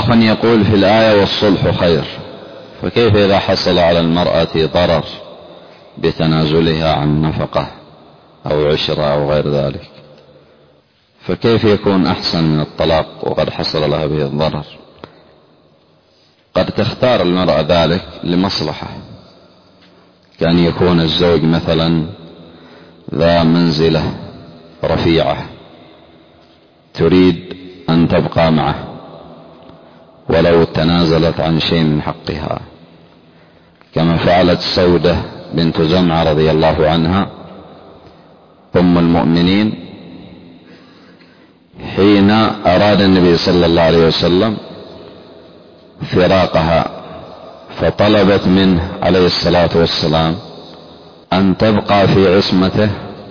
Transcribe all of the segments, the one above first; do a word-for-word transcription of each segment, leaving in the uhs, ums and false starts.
أخ يقول في الآية والصلح خير، فكيف إذا حصل على المرأة ضرر بتنازلها عن نفقة أو عشرة أو غير ذلك، فكيف يكون أحسن من الطلاق وقد حصل لها به الضرر؟ قد تختار المرأة ذلك لمصلحة، كأن يكون الزوج مثلا ذا منزلة رفيعة تريد أن تبقى معه ولو تنازلت عن شيء من حقها، كما فعلت سودة بنت زمعة رضي الله عنها أم المؤمنين حين أراد النبي صلى الله عليه وسلم فراقها، فطلبت منه عليه الصلاة والسلام أن تبقى في عصمته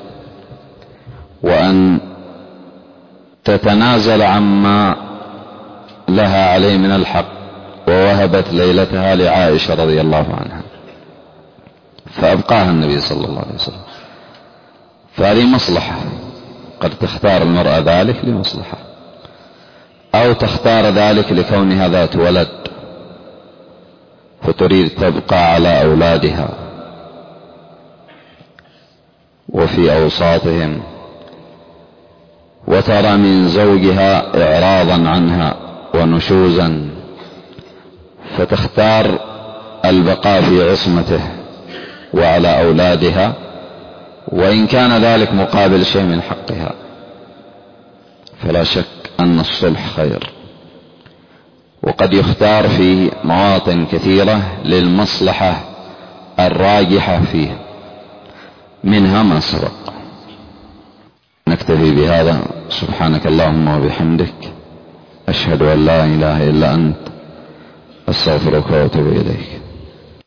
وأن تتنازل عما لها عليه من الحق، ووهبت ليلتها لعائشة رضي الله عنها فأبقاها النبي صلى الله عليه وسلم. فهذه مصلحة، قد تختار المرأة ذلك لمصلحة، أو تختار ذلك لكونها ذات ولد فتريد تبقى على أولادها وفي أوساطهم، وترى من زوجها إعراضا عنها ونشوزا، فتختار البقاء في عصمته وعلى أولادها، وإن كان ذلك مقابل شيء من حقها، فلا شك أن الصلح خير. وقد يختار في مواطن كثيرة للمصلحة الراجحة فيه، منها ما سبق. نكتفي بهذا، سبحانك اللهم وبحمدك، أشهد أن لا إله إلا أنت، أستغفرك وأتوب إليك.